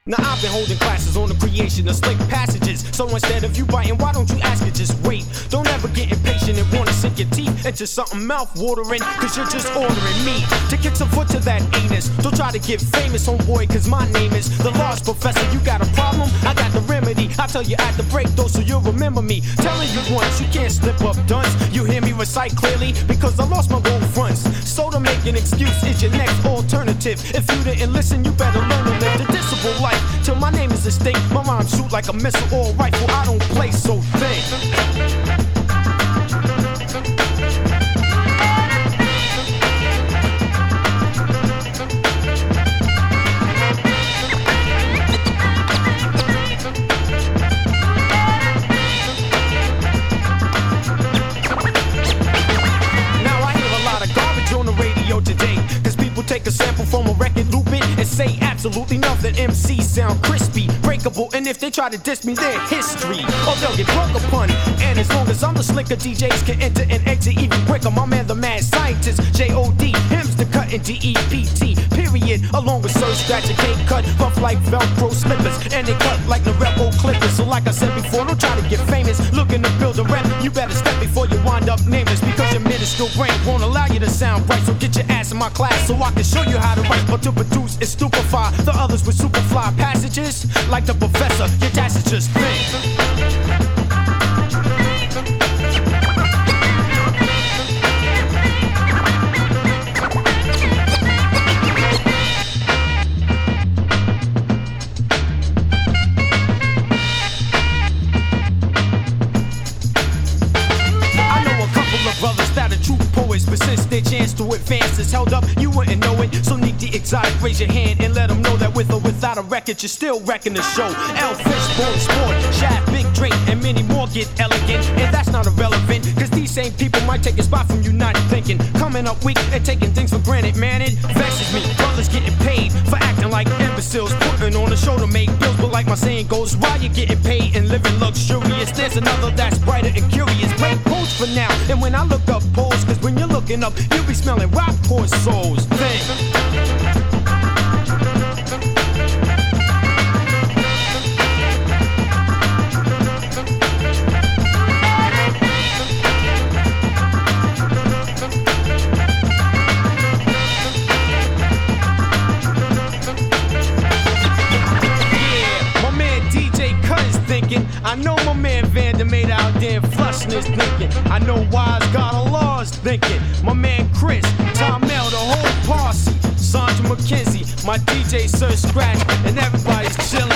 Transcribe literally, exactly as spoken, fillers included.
Now I've been holding classes on the creation of slick passages. So instead of you biting, why don't you ask it? Just wait. Don't ever get impatient and wanna sink your teeth into something mouth-watering, cause you're just ordering me to kick some foot to that anus. Don't try to get famous, homeboy, cause my name is the Lost Professor. You got a problem? I got the remedy. I'll tell you at the break though, so you'll remember me. Telling you once, you can't slip up dunce. You hear me recite clearly, because I lost my gold fronts. So to make an excuse is your next alternative. If you didn't listen, you better learn to live the disciple life. Till my name is distinct, my rhymes shoot like a missile or a rifle. I don't play, so think. Take a sample from a record, loop it, and say absolutely nothing. M Cs sound crispy, breakable, and if they try to diss me, they're history, or they'll get drunk upon. And as long as I'm the slicker, D Js can enter and exit even quicker. My man, the mad scientist, J O D, him's the cutting, D E P T, period. Along with Sir Scratch, a cake cut, rough like Velcro slippers, and they cut like the Rebel Clippers. So like I said before, don't try to get famous, looking to build a rep. You better step before you wind up nameless, because your minuscule brain won't allow you to sound right. So get your ass in my class so I can show you how to write, but to produce is stupefy the others with superfly passages. Like the professor, your task is just think. But since their chance to advance is held up, you wouldn't know it. So need the exotic, raise your hand and let them know that with or without a record, you're still wrecking the show. L Fishbone Sport, Shaft, Big Drake, and many more get elegant. And that's not irrelevant, cause these same people might take a spot from you not thinking. Coming up weak and taking things for granted, man, it vexes me. Brothers getting paid for acting like imbeciles, putting on a show to make bills. But like my saying goes, while you're getting paid and living luxurious, there's another that's brighter and curious. Break pose for now, and when I look up pose, cause when you're looking up, you'll be smelling rock poor souls. Think. I know my man Vander made out there flushing his thinking. I know Wise got a laws thinking. My man Chris, Tom Mel, the whole posse, Sandra McKenzie, my D J Sir Scratch, and everybody's chilling.